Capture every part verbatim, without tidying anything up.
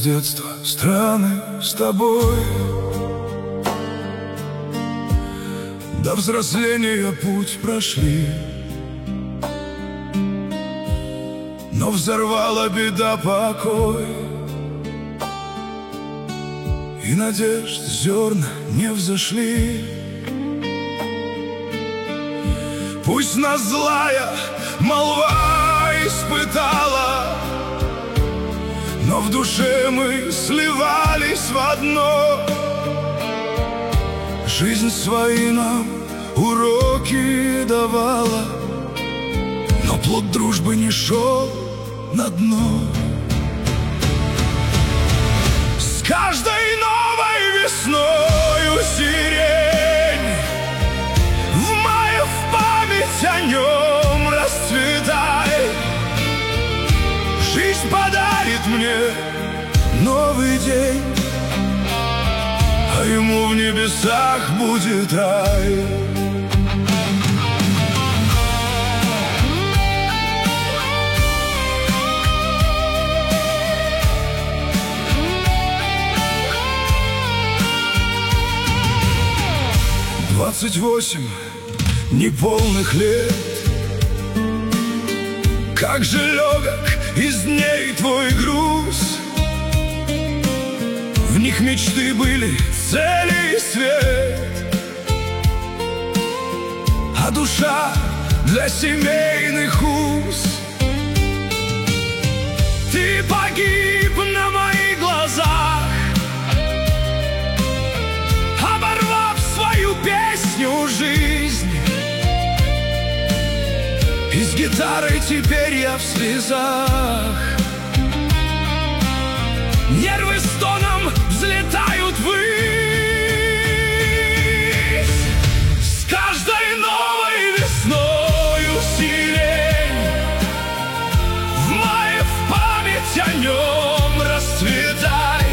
детства страны с тобой. До взросления путь прошли, но взорвала беда покой, и надежд зерна не взошли. Пусть нас злая молва испытала, но в душе мы сливались в одно. Жизнь свои нам уроки давала, но плод дружбы не шел на дно. С каждой новой весною сирень, в мае в память о нем расцветай. Жизнь подарит мне новый день, а ему в небесах будет рай. Двадцать восемь неполных лет, как же легок из дней твой груз. В них мечты были, цели и свет, а душа для семейных уз. Ты погиб на моих глазах, оборвав свою песню жизнь. И с гитарой теперь я в слезах. Нервы стоном взлетают ввысь. С каждой новой весною сирень, в мае в память о нем расцветай.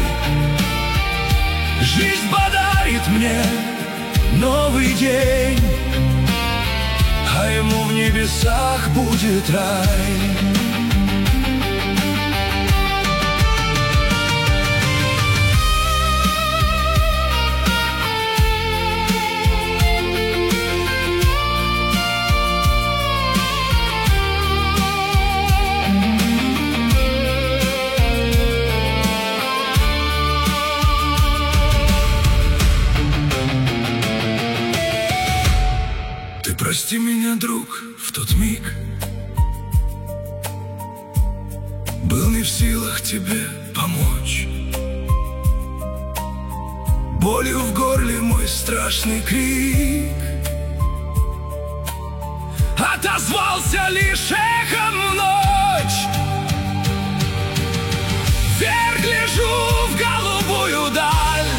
Жизнь подарит мне новый день, а ему в небесах будет рай. Прости меня, друг, в тот миг был не в силах тебе помочь. Болью в горле мой страшный крик отозвался лишь эхом в ночь. Вверх гляжу в голубую даль,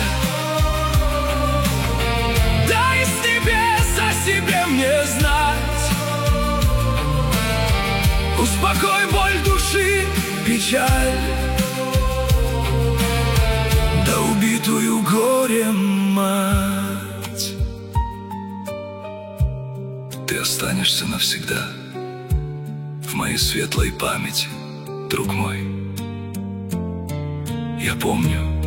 дай с небес о себе мне знать. Успокой боль души, печаль, да убитую горем мать. Ты останешься навсегда в моей светлой памяти, друг мой. Я помню,